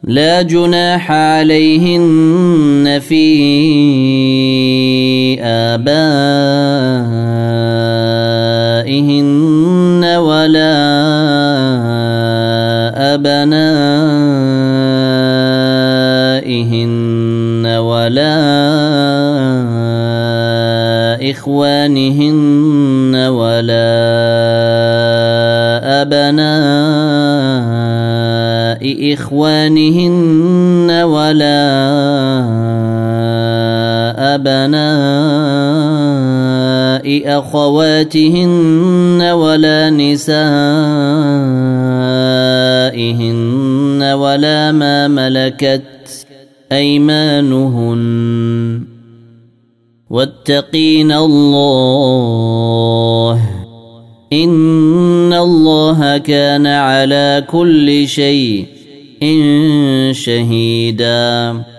لا جناح عليهن في آبائهن ولا أبنائهن ولا إخوانهن ولا أبناء إخوانهن ولا أبناء أخواتهن ولا نسائهن ولا ما ملكت أيمانهن واتقين الله إن الله كان على كل شيء شهيدا.